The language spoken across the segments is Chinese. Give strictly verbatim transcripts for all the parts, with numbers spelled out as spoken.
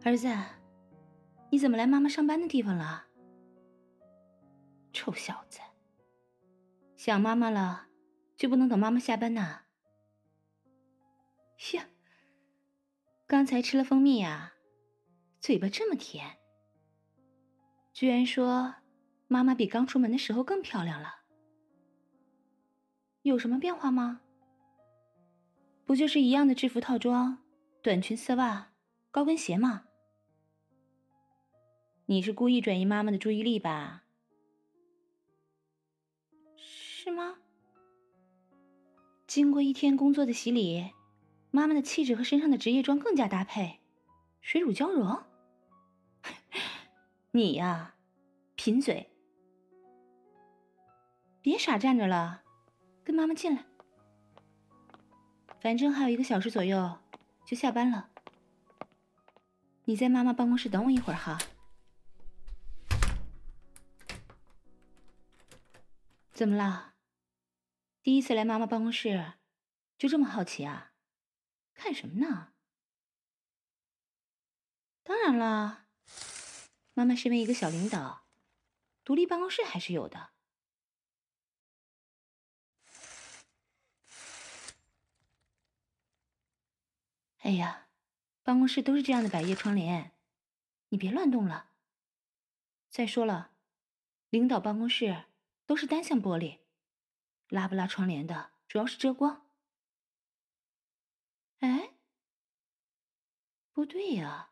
儿子，你怎么来妈妈上班的地方了？臭小子，想妈妈了就不能等妈妈下班呐？呀，刚才吃了蜂蜜呀，嘴巴这么甜，居然说妈妈比刚出门的时候更漂亮了。有什么变化吗？不就是一样的制服套装，短裙丝袜，高跟鞋吗？你是故意转移妈妈的注意力吧？是吗？经过一天工作的洗礼，妈妈的气质和身上的职业装更加搭配，水乳交融。你呀，贫嘴，别傻站着了，跟妈妈进来。反正还有一个小时左右就下班了，你在妈妈办公室等我一会儿哈。怎么了？第一次来妈妈办公室，就这么好奇啊？看什么呢？当然了，妈妈身为一个小领导，独立办公室还是有的。哎呀，办公室都是这样的百叶窗帘，你别乱动了。再说了，领导办公室都是单向玻璃，拉不拉窗帘的主要是遮光。哎，不对呀，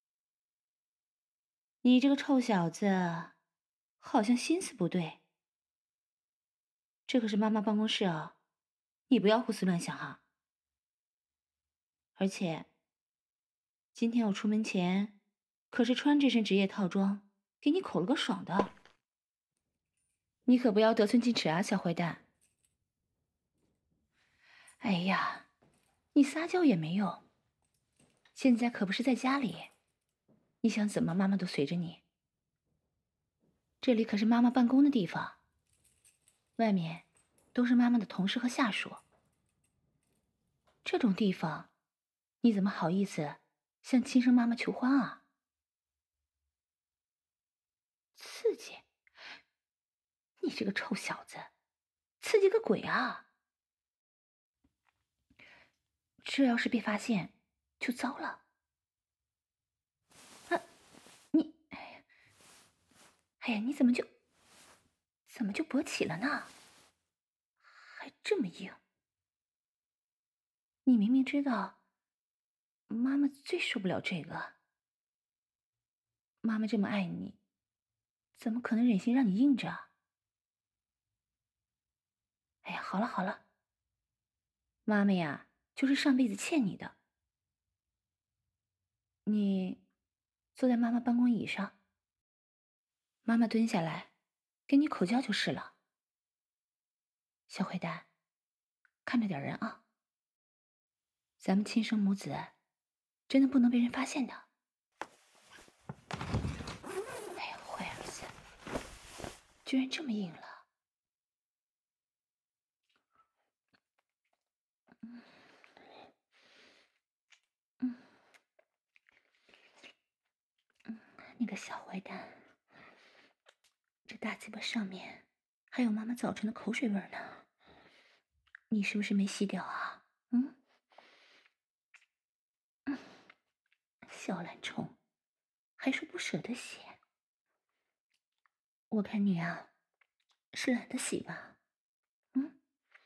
你这个臭小子好像心思不对。这可是妈妈办公室啊，你不要胡思乱想啊。而且今天我出门前可是穿这身职业套装给你口了个爽的，你可不要得寸进尺啊，小坏蛋。哎呀，你撒娇也没用，现在可不是在家里，你想怎么妈妈都随着你。这里可是妈妈办公的地方，外面都是妈妈的同事和下属，这种地方你怎么好意思向亲生妈妈求欢啊？刺激？你这个臭小子，刺激个鬼啊！这要是被发现就糟了。啊，你，哎呀，哎呀，你怎么就怎么就勃起了呢？还这么硬！你明明知道妈妈最受不了这个，妈妈这么爱你，怎么可能忍心让你硬着？哎呀，好了好了，妈妈呀，就是上辈子欠你的。你坐在妈妈办公椅上，妈妈蹲下来给你口交就是了。小坏蛋，看着点人啊！咱们亲生母子真的不能被人发现的。哎呀，坏儿子，居然这么硬了！嗯嗯嗯，你个小坏蛋，这大嘴巴上面还有妈妈早晨的口水味呢，你是不是没洗掉啊？嗯嗯，小懒虫，还说不舍得洗。我看你啊，是懒得洗吧？嗯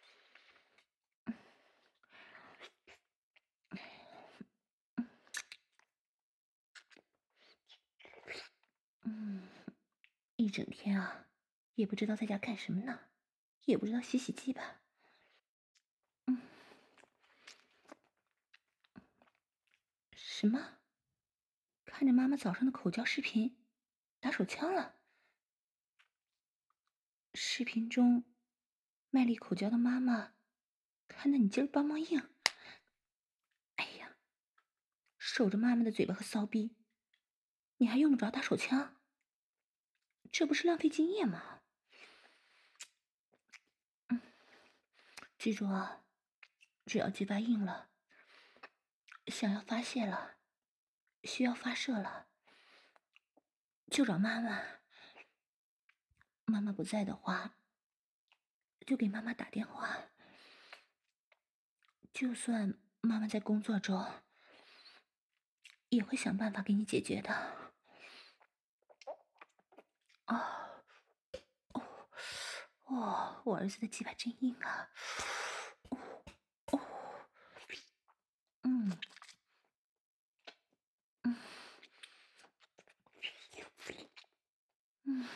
嗯，一整天啊，也不知道在家干什么呢，也不知道洗洗机吧。嗯，什么？看着妈妈早上的口交视频，打手枪了。视频中卖力口交的妈妈，看得你劲儿梆梆硬。哎呀，守着妈妈的嘴巴和骚逼，你还用得着打手枪？这不是浪费精液吗？嗯，记住啊，只要鸡巴硬了，想要发泄了， 需要发射了，就找妈妈。妈妈不在的话，就给妈妈打电话。就算妈妈在工作中，也会想办法给你解决的。哦，哦，哦，我儿子的鸡巴真硬啊！哦，哦，嗯，嗯，嗯，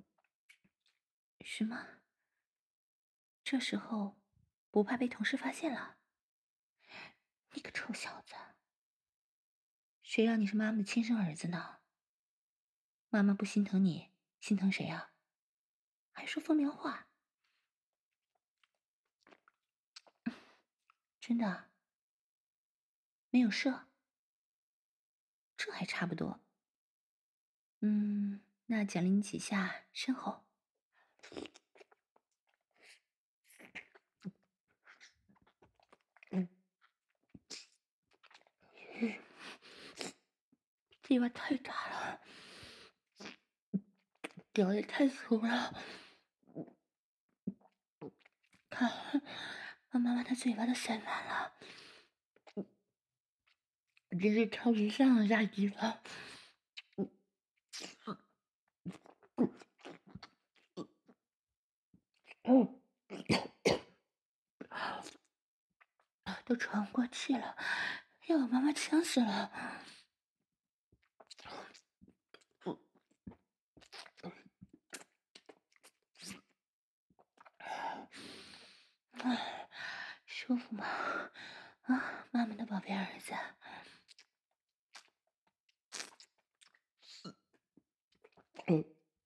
是吗？这时候不怕被同事发现了？你个臭小子，谁让你是妈妈的亲生儿子呢？妈妈不心疼你，心疼谁啊？还说风凉话。真的没有射？这还差不多。嗯，那奖励你几下身后。嗯，鸡巴太大了，屌也太粗了。看，把妈妈的嘴巴都塞满了，真是超级上下鸡巴。嗯，都喘不过气了，要把妈妈呛死了。哎，舒服吗？啊，妈妈的宝贝儿子。嗯，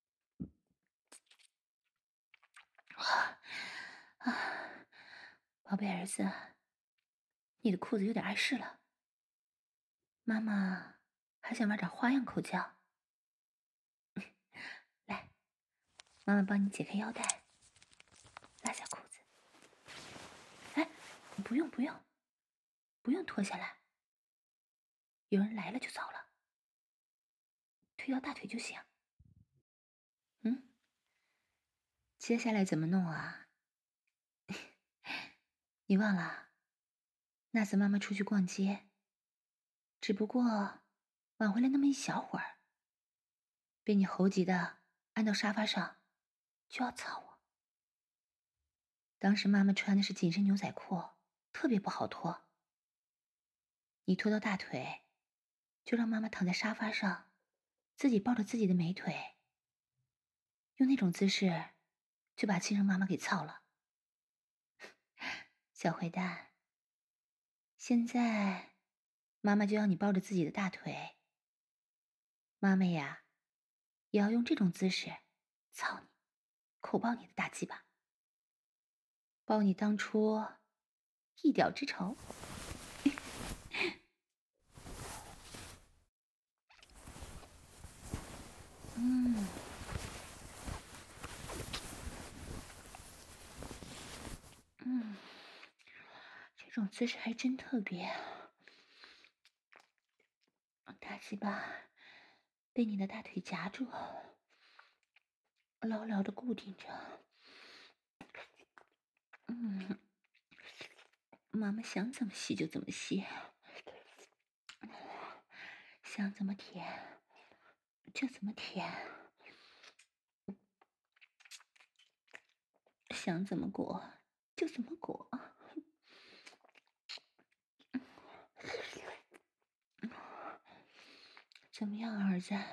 啊啊，宝贝儿子，你的裤子有点碍事了，妈妈还想玩点花样口交。来，妈妈帮你解开腰带，拉下裤子。哎，不用不用，不用脱下来，有人来了就糟了，推到大腿就行。嗯，接下来怎么弄啊？你忘了，那次妈妈出去逛街，只不过晚回来那么一小会儿，被你猴急的按到沙发上，就要操我。当时妈妈穿的是紧身牛仔裤，特别不好脱。你拖到大腿，就让妈妈躺在沙发上，自己抱着自己的美腿，用那种姿势就把亲生妈妈给操了。小坏蛋，现在妈妈就要你抱着自己的大腿，妈妈呀，也要用这种姿势操你，口爆你的大鸡巴，报你当初一屌之仇。嗯嗯，这种姿势还真特别。大鸡巴被你的大腿夹住，牢牢的固定着。嗯，妈妈想怎么吸就怎么吸，想怎么舔就怎么舔，想怎么裹就怎么裹。怎么样，儿子？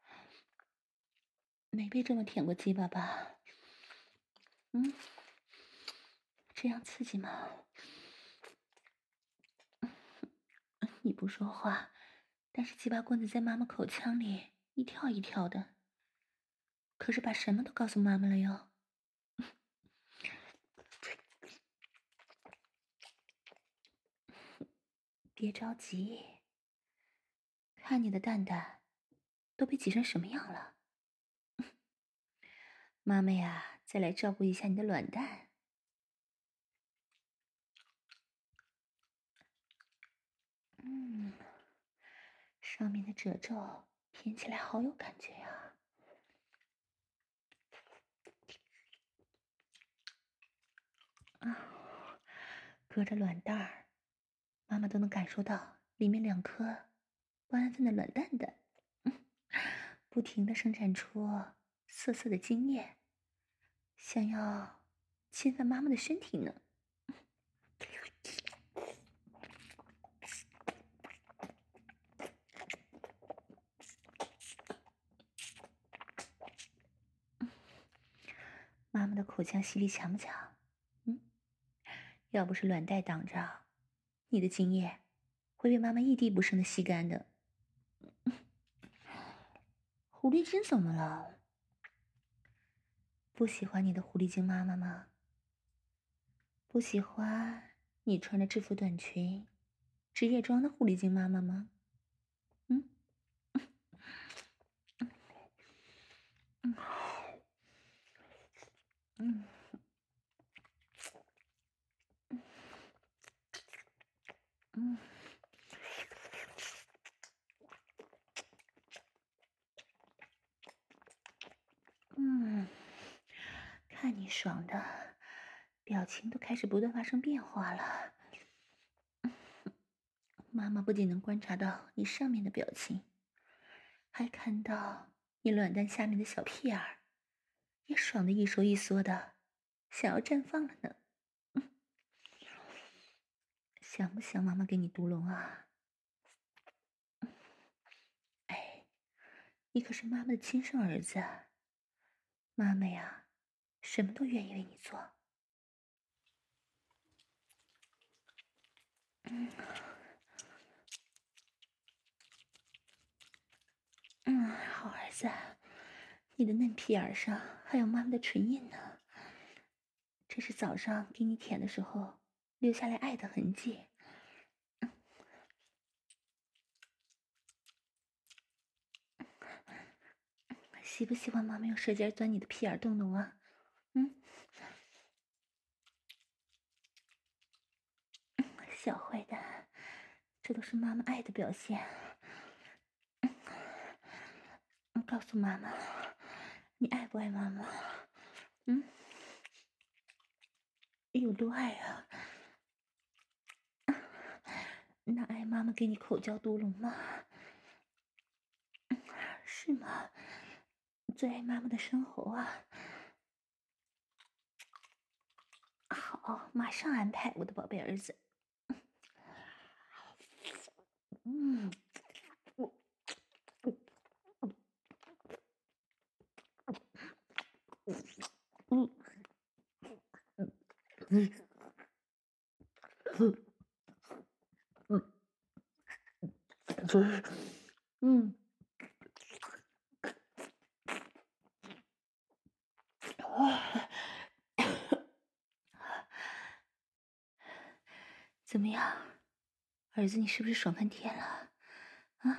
没被这么舔过鸡巴吧？嗯，这样刺激吗？你不说话，但是鸡巴棍子在妈妈口腔里一跳一跳的，可是把什么都告诉妈妈了哟。别着急，看你的蛋蛋都被挤成什么样了。妈妈呀，再来照顾一下你的卵蛋。嗯， 上面的褶皱舔起来好有感觉呀！啊，隔着卵蛋儿，妈妈都能感受到里面两颗不安分的卵蛋蛋，嗯，不停的生产出涩涩的精液，想要侵犯妈妈的身体呢。妈妈的口腔吸力强不强？嗯，要不是卵袋挡着，你的精液会被妈妈一滴不剩的吸干的。狐狸精怎么了？不喜欢你的狐狸精妈妈吗？不喜欢你穿着制服短裙、职业装的狐狸精妈妈吗？嗯嗯嗯嗯嗯，看你爽的，表情都开始不断发生变化了。妈妈不仅能观察到你上面的表情，还看到你卵蛋下面的小屁眼儿，也爽得一收一缩的，想要绽放了呢。嗯，想不想妈妈给你嘟隆啊？哎，你可是妈妈的亲生儿子，妈妈呀，什么都愿意为你做。嗯嗯，好儿子，你的嫩屁眼上还有妈妈的唇印呢，这是早上给你舔的时候留下来爱的痕迹。喜不喜欢妈妈用舌尖钻你的屁眼动动啊？嗯，小坏蛋，这都是妈妈爱的表现。告诉妈妈，你爱不爱妈妈？嗯，有多爱啊？那爱妈妈给你口交嘟隆吗？是吗？最爱妈妈的生喉啊！好，马上安排，我的宝贝儿子。嗯，我，嗯嗯嗯嗯嗯，啊，怎么样，儿子，你是不是爽翻天了？啊，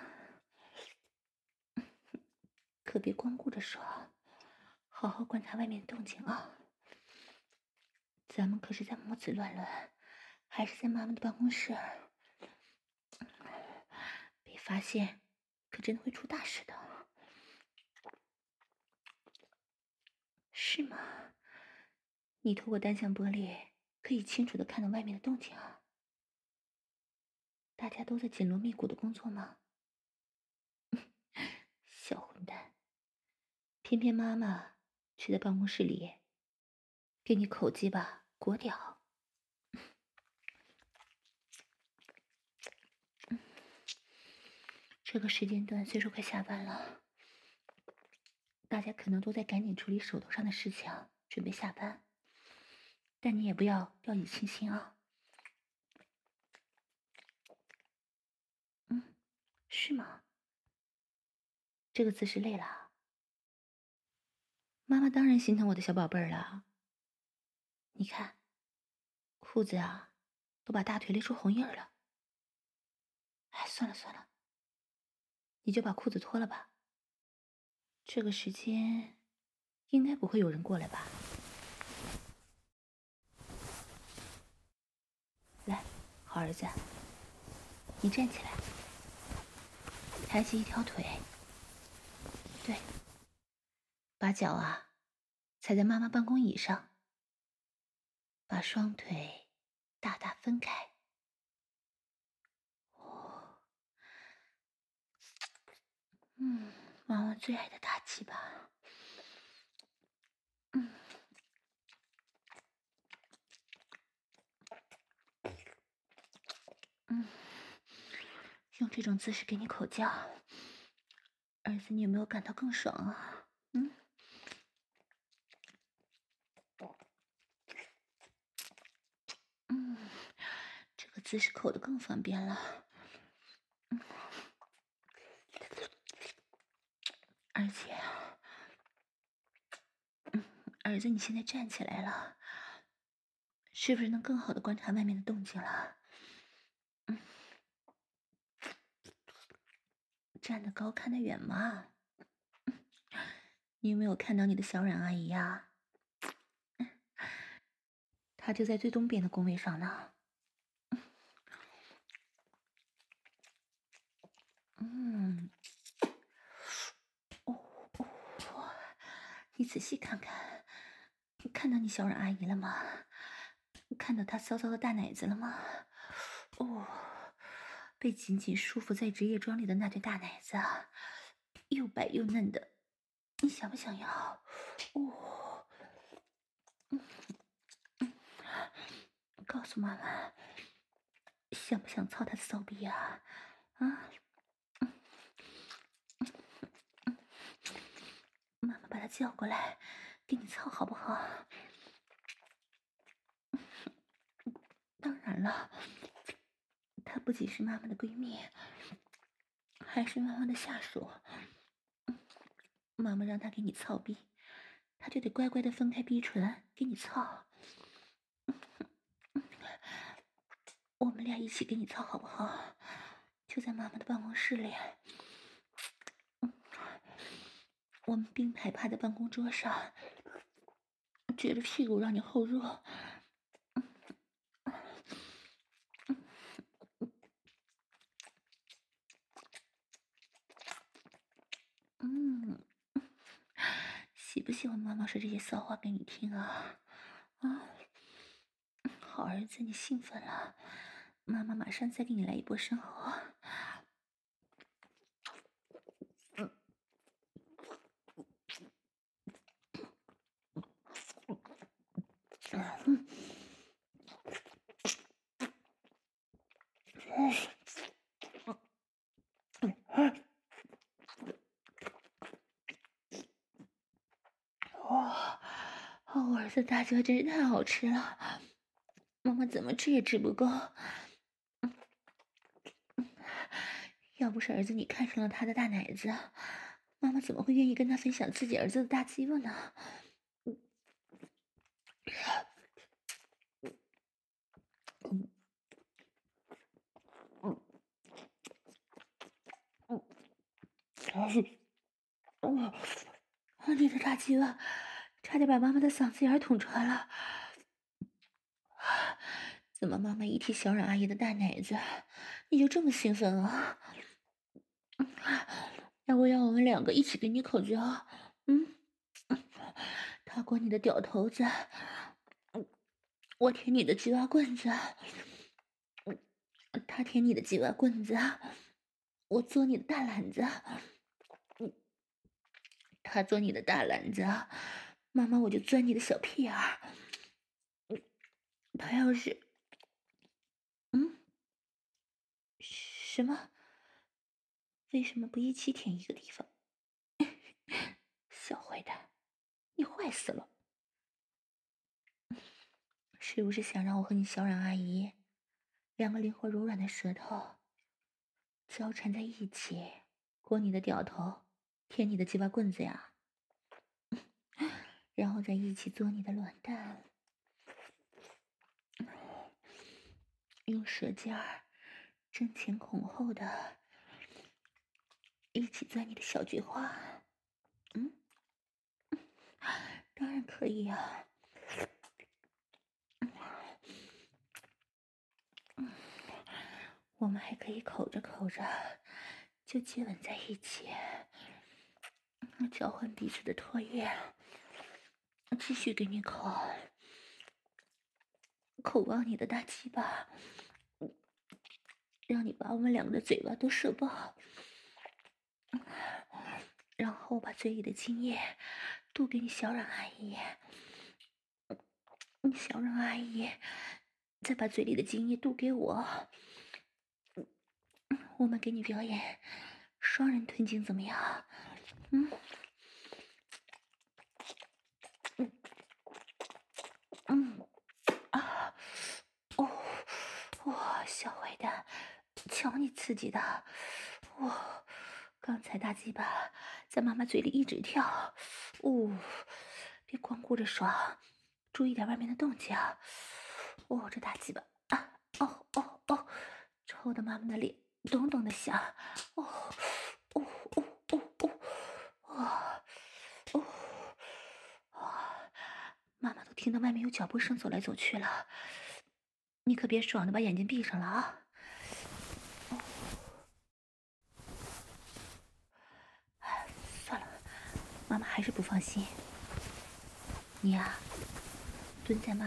可别光顾着爽，好好观察外面的动静啊！咱们可是在母子乱伦，还是在妈妈的办公室，被发现可真的会出大事的。是吗？你透过单向玻璃可以清楚的看到外面的动静啊。大家都在紧锣密鼓的工作吗？小混蛋，偏偏妈妈却在办公室里给你口鸡巴裹屌。这个时间段虽说快下班了，大家可能都在赶紧处理手头上的事情，准备下班，但你也不要掉以轻心啊。嗯，是吗？这个姿势累了？妈妈当然心疼我的小宝贝儿了。你看，裤子啊，都把大腿勒出红印儿了。哎，算了算了，你就把裤子脱了吧。这个时间，应该不会有人过来吧？来，好儿子，你站起来，抬抬起一条腿，对，把脚啊踩在妈妈办公椅上，把双腿大大分开。哦，嗯，妈妈最爱的大鸡巴。嗯嗯，用这种姿势给你口交，儿子，你有没有感到更爽啊？嗯嗯，这个姿势口的更方便了。嗯，而且啊，嗯，儿子，你现在站起来了，是不是能更好的观察外面的动静了？嗯，站得高看得远嘛。你有没有看到你的小冉阿姨呀？她就在最东边的工位上呢。嗯，哦哦，你仔细看看，你看到你小冉阿姨了吗？看到她骚骚的大奶子了吗？哦，被紧紧束缚在职业装里的那对大奶子啊，又白又嫩的，你想不想要？哦，嗯嗯，告诉妈妈，想不想操她的骚逼啊？啊？嗯嗯，妈妈把她叫过来，给你操好不好？当然了，她不仅是妈妈的闺蜜，还是妈妈的下属。妈妈让她给你操逼，她就得乖乖的分开逼唇给你操。我们俩一起给你操好不好？就在妈妈的办公室里。我们并排趴在办公桌上，撅着屁股让你后入。嗯，喜不喜欢妈妈说这些骚话给你听啊？啊，好儿子，你兴奋了，妈妈马上再给你来一波生活。嗯哇，我儿子大鸡巴真是太好吃了，妈妈怎么吃也吃不够。要不是儿子你看上了他的大奶子，妈妈怎么会愿意跟他分享自己儿子的大鸡巴呢？嗯嗯嗯，还是，哇，你的大鸡巴差点把妈妈的嗓子眼儿捅穿了。怎么妈妈一提小冉阿姨的大奶子，你就这么兴奋啊？要不要我们两个一起给你口交？嗯，他过你的屌头子，嗯，我舔你的鸡巴棍子，嗯，他舔你的鸡巴棍子，我做你的大篮子，嗯，他做你的大篮子，妈妈我就钻你的小屁眼儿。嗯，他要是，嗯，什么？为什么不一起舔一个地方？小坏蛋，你坏死了！是不是想让我和你小冉阿姨两个灵活柔软的舌头交缠在一起，过你的屌头，舔你的鸡巴棍子呀？然后再一起做你的卵蛋，用舌尖儿争前恐后的一起钻你的小菊花？嗯，当然可以啊。我们还可以口着口着就接吻在一起，交换彼此的唾液，继续给你口，口望你的大鸡巴，让你把我们两个的嘴巴都射爆，然后把嘴里的精液都给你小冉阿姨，你小冉阿姨再把嘴里的精液都给我，我们给你表演双人吞精怎么样？嗯嗯嗯啊哦哇、哦，小坏蛋，瞧你刺激的，哇、哦！刚才大鸡巴在妈妈嘴里一直跳，哦，别光顾着爽，注意点外面的动静。哦，这大鸡巴啊，哦哦哦，抽的妈妈的脸咚咚的响，哦哦哦哦哦，哦哦哦，妈妈都听到外面有脚步声走来走去了，你可别爽的把眼睛闭上了啊！哦，哎，算了，妈妈还是不放心。你呀、蹲在妈